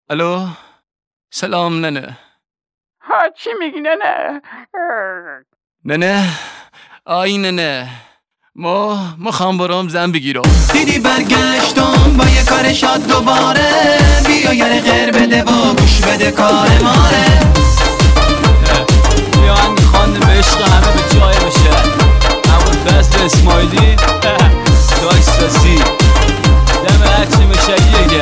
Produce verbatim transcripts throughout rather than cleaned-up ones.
الو سلام ننه. ها چی میگی ننه؟ ننه آی ننه ما ما خواهم برام زن بگیرم. دیدی برگشتم با یه کار شاد دوباره، بیا یه غیر بده و گوش بده کار ماره. بیا هنگ خواندم عشق همه به جای بشه. همون فصل اسماعیلی داش ساسی دم هرچی میشه یه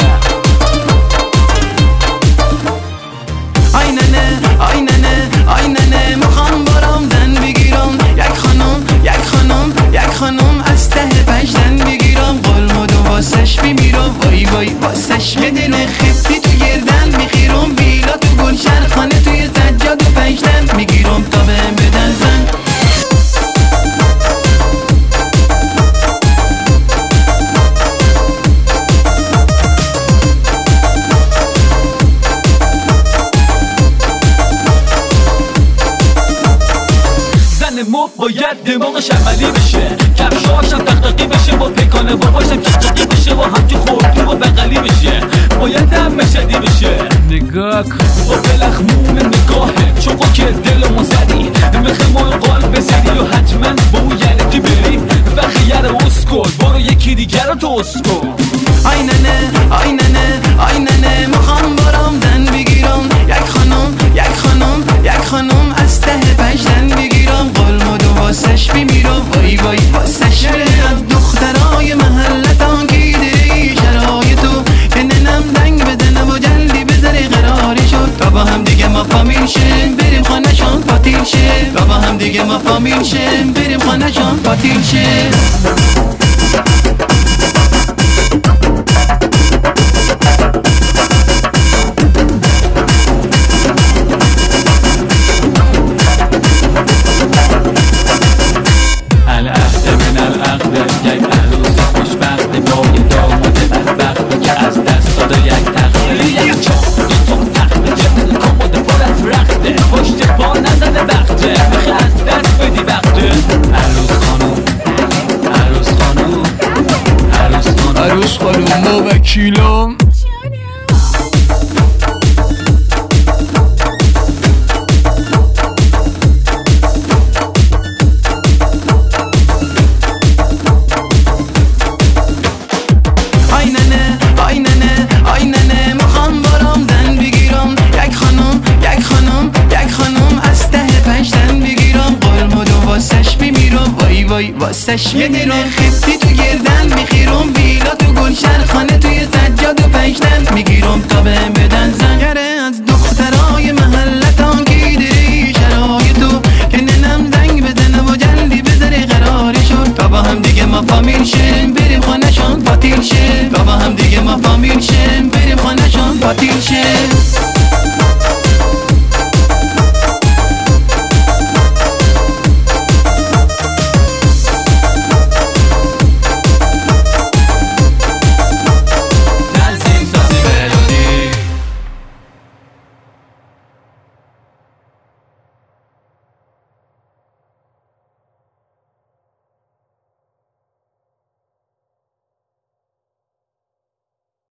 آی ننه آی ننه آی ننه میخوام برام زن بگیرم، یک خانم یک خانم یک خانم از ته پشتن بگیرم، قلمود و واسش بمیرم، وای وای واسش به دل خفتی تو گردن میخیرم، ویلا تو گلشن خانه توی سجاد و پشتن میگیرم تا بهم بدن زن. مو باید دماغش عملی بشه، کفشاشم تقتقی بشه و پیکانه باباشم کشتقی بشه و همچه خوردی و بغلی بشه، باید دم مشدی بشه. نگاه کن با بلخمون نگاهه چوقو که دل ما زدی میخه ما قلب بزنی و حتما با اون یعنی بری و خیار اسکل برو یکی دیگر رو تو اسکل. آی ننه آی ننه آی ننه میخوام برام زن بگیرم، یک خانم یک خانم یک خانم از ته پشتن بگیرم، قلمود و واسش بمیرم، وای وای واسش از دخترای محلتان گیده شرایطو که ننم دنگ بزنه و جلدی بذاره قراری شد تا با هم دیگه ما فامیل شیم بریم خانه شان پاتیل شه، تا با هم دیگه ما فامیل شیم بریم خانه شان پاتیل شه. عروس خانوم ما وکیلم. آی ننه آی ننه آی ننه میخوام برام زن بگیرم، یک خانم یک خانم یک خانم از ته پشتن بگیرم، قلمود و واسش بمیرم، وای وای واسش میدونه خفتی